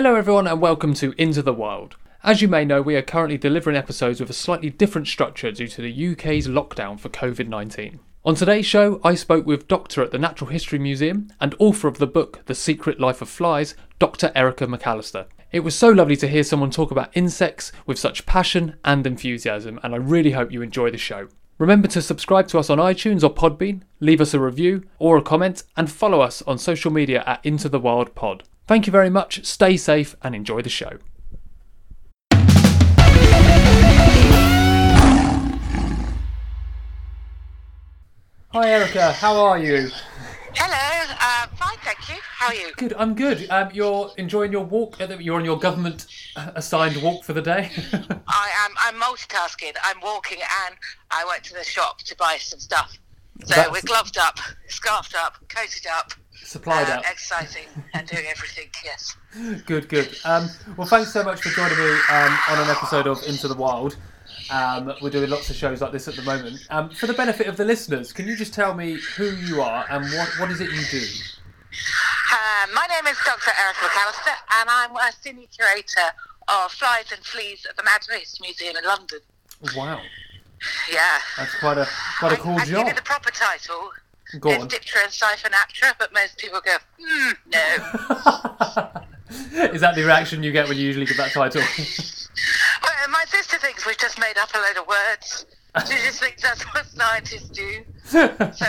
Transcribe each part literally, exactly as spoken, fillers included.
Hello everyone and welcome to Into the Wild. As you may know, we are currently delivering episodes with a slightly different structure due to the U K's lockdown for covid nineteen. On today's show, I spoke with Doctor at the Natural History Museum and author of the book The Secret Life of Flies, Doctor Erica McAllister. It was so lovely to hear someone talk about insects with such passion and enthusiasm, and I really hope you enjoy the show. Remember to subscribe to us on iTunes or Podbean, leave us a review or a comment, and follow us on social media at Into the Wild Pod. Thank you very much, stay safe and enjoy the show. Hi Erica, how are you? Hello, uh, fine, thank you. How are you? Good, I'm good. Um, you're enjoying your walk? You're on your government-assigned walk for the day? I am. I'm multitasking. I'm walking and I went to the shop to buy some stuff. So That's... we're gloved up, scarfed up, coated up, supplied uh, up, exercising and doing everything. Yes. Good, good. Um, well, thanks so much for joining me um, on an episode of Into the Wild. Um, we're doing lots of shows like this at the moment. Um, for the benefit of the listeners, can you just tell me who you are and what, what is it you do? Uh, my name is Doctor Erica McAllister and I'm a senior curator of flies and fleas at the Natural History Museum in London. Wow. Yeah. That's quite a quite a cool I, I job. give you the proper title. Go it's on. Diptera and Siphonaphora, but most people go, hmm, no. Is that the reaction you get when you usually give that title? Well, my sister thinks we've just made up a load of words. She just thinks that's what scientists do. So,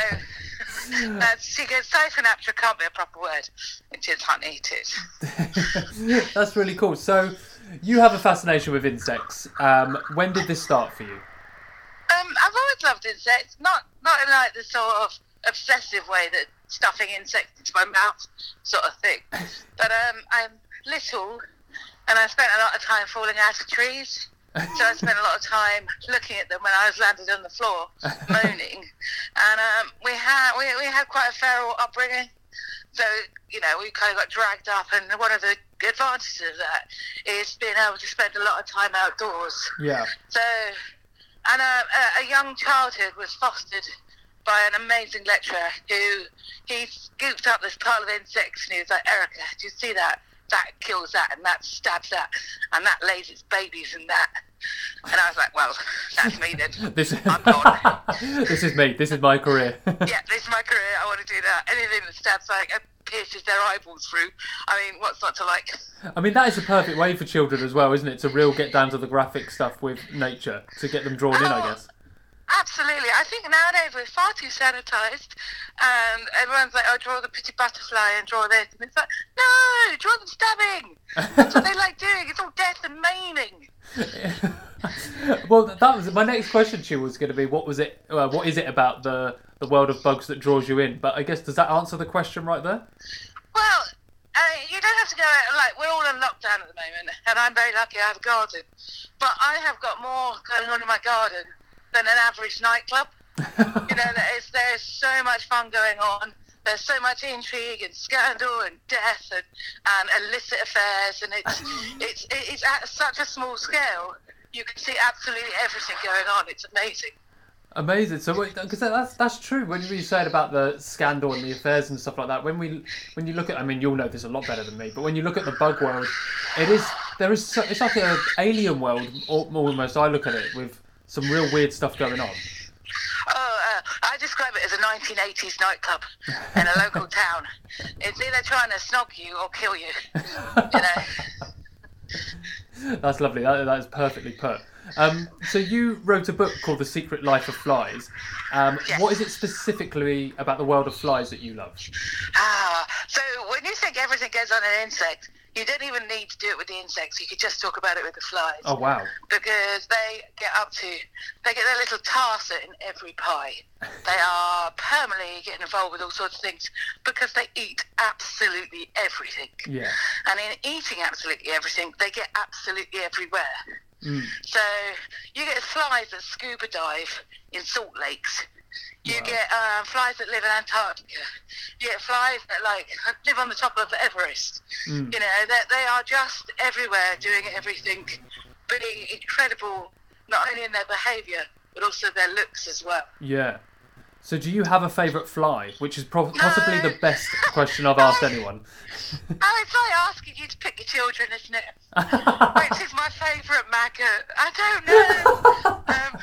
uh, she goes, Siphonaphora can't be a proper word, which is honey, it is. That's really cool. So, you have a fascination with insects. Um, when did this start for you? Um, I've always loved insects, not not in like the sort of obsessive way that stuffing insects into my mouth sort of thing. But um, I'm little, and I spent a lot of time falling out of trees. So I spent a lot of time looking at them when I was landed on the floor, moaning. And um, we had we we had quite a feral upbringing. So, you know, we kind of got dragged up, and one of the advantages of that is being able to spend a lot of time outdoors. Yeah. So, and a, a young childhood was fostered by an amazing lecturer who, he scooped up this pile of insects and he was like, Erica, do you see that? That kills that, and that stabs that, and that lays its babies in that. And I was like, well, that's me then. this, I'm gone. This is me. This is my career. Yeah, this is my career. I want to do that. Anything that stabs, like, and pierces their eyeballs through. I mean, what's not to like? I mean, that is the perfect way for children as well, isn't it? To real get down to the graphic stuff with nature, to get them drawn oh, in, I guess. Absolutely. I think nowadays we're far too sanitised, and everyone's like, oh, draw the pretty butterfly and draw this. And it's like, no, draw them stabbing. That's what they like doing. It's all death and maiming. Well, that was my next question to you was going to be, what was it, uh, what is it about the, the world of bugs that draws you in? But I guess, does that answer the question right there? Well, uh, you don't have to go out, like, we're all in lockdown at the moment, and I'm very lucky I have a garden. But I have got more going on in my garden than an average nightclub. You know, there's, there's so much fun going on. There's so much intrigue and scandal and death and, and illicit affairs, and it's it's it's at such a small scale. You can see absolutely everything going on. It's amazing. Amazing. So, because that's that's true. When you said about the scandal and the affairs and stuff like that, when we when you look at, I mean, you'll know this a lot better than me, but when you look at the bug world, it is there is so, it's like an alien world almost. I look at it with some real weird stuff going on. Oh, uh, I describe it as a nineteen eighties nightclub in a local town. It's either trying to snog you or kill you. You know. That's lovely. That, that is perfectly put. Um, so you wrote a book called The Secret Life of Flies. Um, Yes. What is it specifically about the world of flies that you love? Ah, so when you think everything goes on in insects, you don't even need to do it with the insects. You could just talk about it with the flies. Oh, wow. Because they get up to, they get their little tarset in every pie. They are permanently getting involved with all sorts of things because they eat absolutely everything. Yeah. And in eating absolutely everything, they get absolutely everywhere. Mm. So you get flies that scuba dive in salt lakes. You Wow. get um, flies that live in Antarctica. You get flies that like live on the top of Everest. Mm. You know, they they are just everywhere, doing everything, being incredible, not only in their behaviour but also their looks as well. Yeah. So do you have a favourite fly? Which is pro- possibly No. the best question I've asked anyone. Oh, it's like asking you to pick your children, isn't it? Which is my favourite maggot? I don't know. um,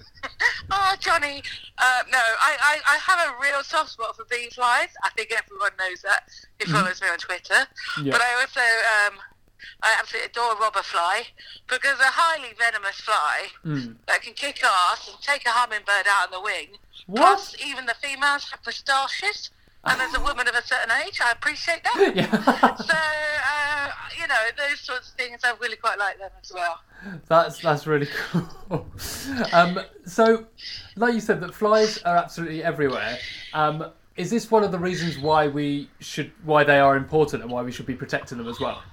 oh, Johnny. Uh, no, I, I, I have a real soft spot for bee flies. I think everyone knows that who follows me on Twitter. Yeah. But I also, um, I absolutely adore robber fly because a highly venomous fly Mm. that can kick ass and take a hummingbird out on the wing. What? Plus, even the females have moustaches. And as a woman of a certain age, I appreciate that. Yeah. So, uh, you know, those sorts of things, I really quite like them as well. That's that's really cool. um, so, like you said, that flies are absolutely everywhere. Um, is this one of the reasons why we should, why they are important, and why we should be protecting them as well?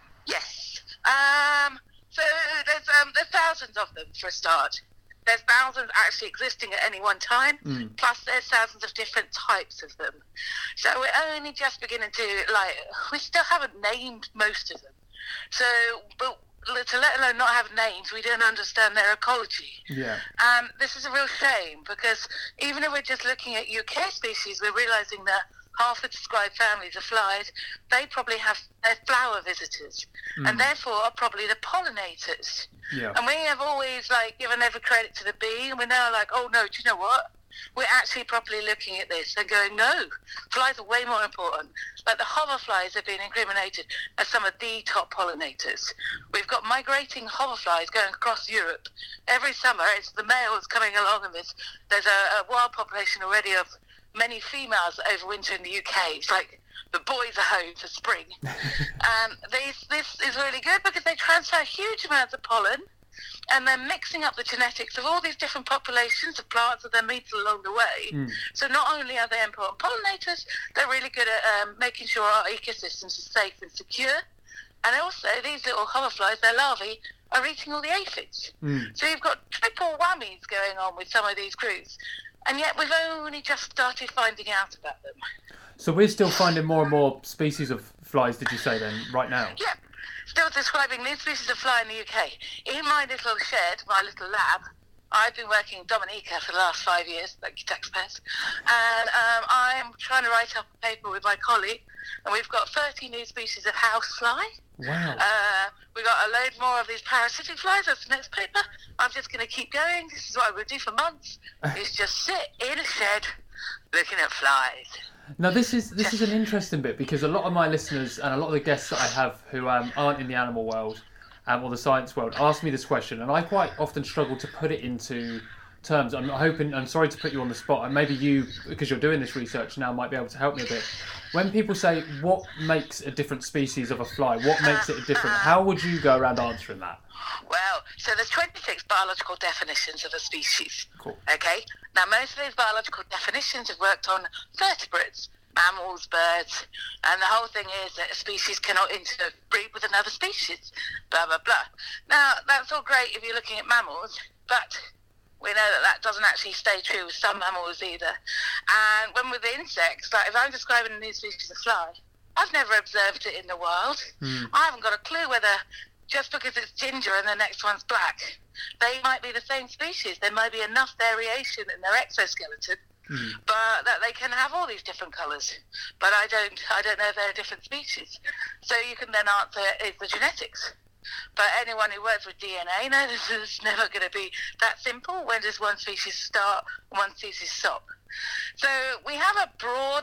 Yes. Um, so there's um, there's thousands of them for a start. There's thousands actually existing at any one time. Mm. Plus, there's thousands of different types of them. So we're only just beginning to like. We still haven't named most of them. So, but to let alone not have names, we don't understand their ecology. Yeah. And this is a real shame because even if we're just looking at U K species, we're realising that half the described families of flies, they probably have their flower visitors, Mm. and therefore are probably the pollinators. Yeah. And we have always like given every credit to the bee, and we're now like, oh no, do you know what? We're actually properly looking at this and going, no, flies are way more important. Like the hoverflies have been incriminated as some of the top pollinators. We've got migrating hoverflies going across Europe. Every summer, it's the males coming along, and there's, there's a, a wild population already of many females that overwinter in the U K. It's like the boys are home for spring. And these, this is really good because they transfer huge amounts of pollen, and they're mixing up the genetics of all these different populations of plants that they meet along the way. Mm. So not only are they important pollinators, they're really good at um, making sure our ecosystems are safe and secure. And also, these little hoverflies, their larvae, are eating all the aphids. Mm. So you've got triple whammies going on with some of these groups. And yet we've only just started finding out about them. So we're still finding more and more species of flies, did you say then, right now? Yeah. Still describing new species of fly in the U K. In my little shed, my little lab, I've been working in Dominica for the last five years, thank you taxpayers, and um, I'm trying to write up a paper with my colleague, and we've got thirty new species of housefly. Wow. Uh, we got a load more of these parasitic flies. That's the next paper. I'm just going to keep going. This is what I'm going to do for months. Is just sit in a shed looking at flies. Now this is this is an interesting bit because a lot of my listeners and a lot of the guests that I have who um, aren't in the animal world um, or the science world ask me this question, and I quite often struggle to put it into terms. I'm hoping, I'm sorry to put you on the spot, and maybe you, because you're doing this research now, might be able to help me a bit. When people say what makes a different species of a fly, what makes it a different, how would you go around answering that? Well, so there's twenty-six biological definitions of a species. Cool. Okay? Now, most of these biological definitions have worked on vertebrates, mammals, birds, and the whole thing is that a species cannot interbreed with another species, blah, blah, blah. Now, that's all great if you're looking at mammals, but we know that that doesn't actually stay true with some mammals either. And when with insects, like if I'm describing a new species of fly, I've never observed it in the wild. Mm. I haven't got a clue whether just because it's ginger and the next one's black, they might be the same species. There might be enough variation in their exoskeleton, Mm. but that they can have all these different colours. But I don't, I don't know if they're different species. So you can then answer, is the genetics. But anyone who works with D N A knows this is never going to be that simple. When does one species start and one species stop? So we have a broad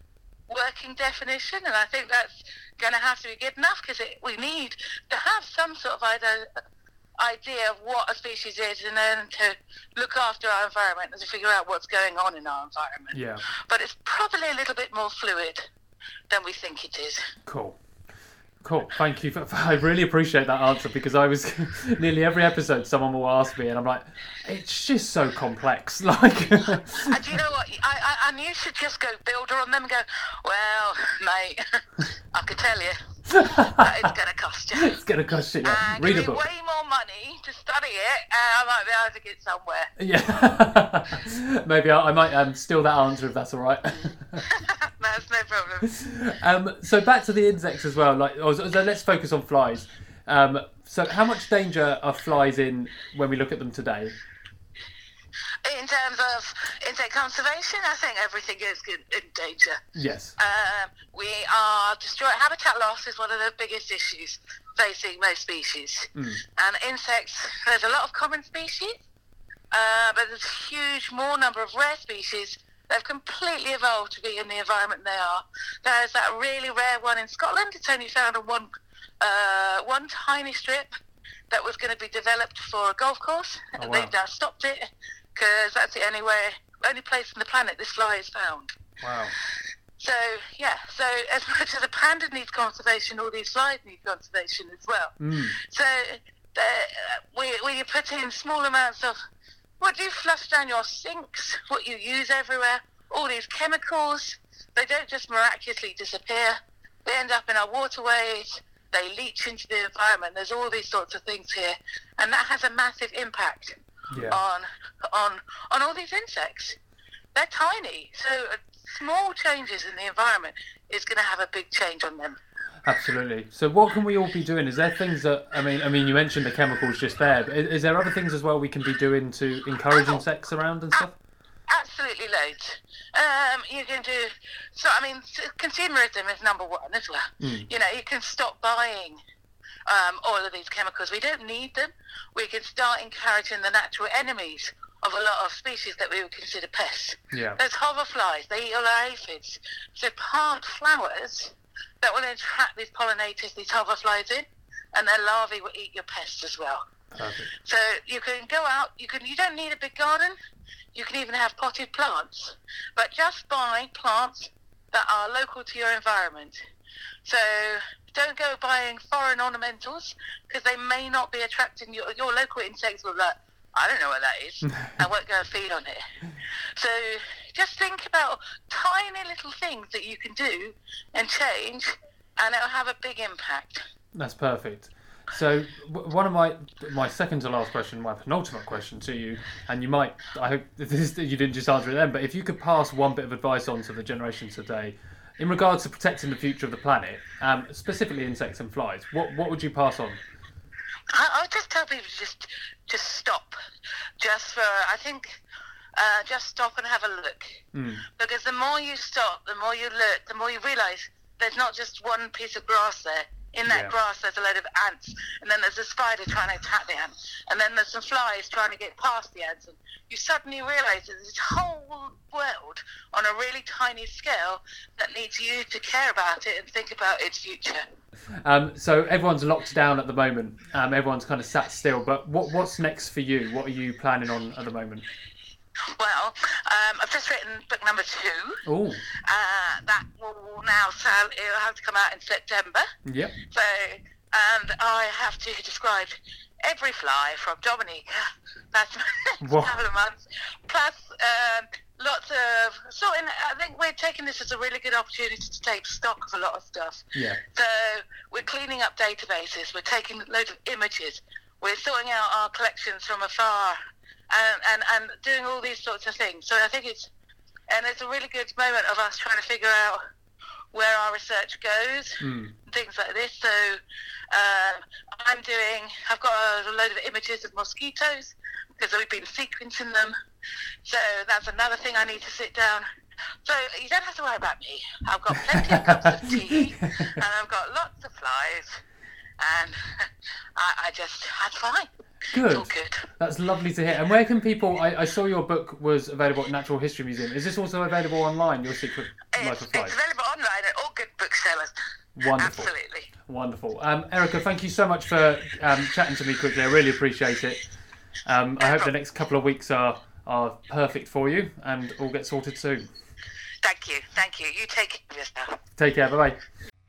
working definition, and I think that's going to have to be good enough because we need to have some sort of idea, idea of what a species is, and then to look after our environment and to figure out what's going on in our environment. Yeah. But it's probably a little bit more fluid than we think it is. Cool. Cool. Thank you. For, I really appreciate that answer because I was nearly every episode someone will ask me and I'm like, it's just so complex. Like, And do you know what? I, I, and you should just go builder on them and go, well, mate, I can tell you that it's going to cost you. It's going to cost you. Yeah. And Read give a me book. way more money to study it, and I might be able to get somewhere. Yeah. Maybe I, I might um, steal that answer if that's all right. That's no problem. Um, so back to the insects as well. Like, oh, so so let's focus on flies. Um, so how much danger are flies in when we look at them today? In terms of insect conservation, I think everything is in, in danger. Yes. Um, we are destroying habitat loss is one of the biggest issues facing most species. Mm. And insects, there's a lot of common species, uh, but there's a huge more number of rare species that have completely evolved to be in the environment they are. There's that really rare one in Scotland. It's only found on one, uh, one tiny strip that was going to be developed for a golf course. Oh, wow. They've now stopped it because that's the only way, only place on the planet this fly is found. Wow. So, yeah, so as much as a panda needs conservation, all these flies need conservation as well. Mm. So the, uh, we, we you put in small amounts of what you flush down your sinks, what you use everywhere, all these chemicals, they don't just miraculously disappear. They end up in our waterways, they leach into the environment. There's all these sorts of things here, and that has a massive impact Yeah. on on on all these insects. They're tiny, so uh, small changes in the environment is going to have a big change on them. Absolutely. So what can we all be doing? Is there things that, I mean, I mean, you mentioned the chemicals just there, but is, is there other things as well we can be doing to encourage Oh. insects around and stuff? Absolutely loads. Um, you can do, so I mean, s- consumerism is number one as well. Mm. You know, you can stop buying um, all of these chemicals. We don't need them. We can start encouraging the natural enemies of a lot of species that we would consider pests. Yeah. There's hoverflies, they eat all our aphids. So plant flowers that will attract these pollinators, these hoverflies in, and their larvae will eat your pests as well. Perfect. So you can go out, you can you don't need a big garden, you can even have potted plants, but just buy plants that are local to your environment. So don't go buying foreign ornamentals, because they may not be attracting your, your local insects will like, I don't know what that is, I won't go and feed on it. So just think about tiny little things that you can do and change, and it'll have a big impact. That's perfect. So w- one of my my second to last question, my penultimate question to you, and you might, I hope this you didn't just answer it then, but if you could pass one bit of advice on to the generation today in regards to protecting the future of the planet, um, specifically insects and flies, what what would you pass on? I, I would just tell people to just just stop, just for I think, uh, just stop and have a look. Mm. Because the more you stop, the more you look, the more you realise there's not just one piece of grass there. In that Yeah. grass, there's a load of ants, and then there's a spider trying to attack the ant, and then there's some flies trying to get past the ants, and you suddenly realise there's this whole world on a really tiny scale that needs you to care about it and think about its future. Um, so everyone's locked down at the moment. Um, everyone's kind of sat still. But what what's next for you? What are you planning on at the moment? Well, um, I've just written book number two. Oh, Uh, that will now sell, it'll have to come out in September. yep. So, and I have to describe every fly from Dominica. That's a Wow. couple of months. Plus, um, lots of sorting. I think we're taking this as a really good opportunity to take stock of a lot of stuff. Yeah. So we're cleaning up databases. We're taking a load of images. We're sorting out our collections from afar, and, and, and doing all these sorts of things. So I think it's, and it's a really good moment of us trying to figure out where our research goes, Mm. things like this. So um, I'm doing, I've got a load of images of mosquitoes because we've been sequencing them. So that's another thing I need to sit down. So you don't have to worry about me. I've got plenty of cups of tea, and I've got lots of flies, and I, I just had fine. Good. It's all good. That's lovely to hear. And where can people? I, I saw your book was available at Natural History Museum. Is this also available online? Your Secret Life It's, of Flies. it's available online at all good booksellers. Wonderful. Absolutely. Wonderful. Um, Erica, thank you so much for um, chatting to me quickly. I really appreciate it. Um, I hope the next couple of weeks are are perfect for you and all get sorted soon. Thank you. Thank you. You take care of yourself. Take care. Bye bye.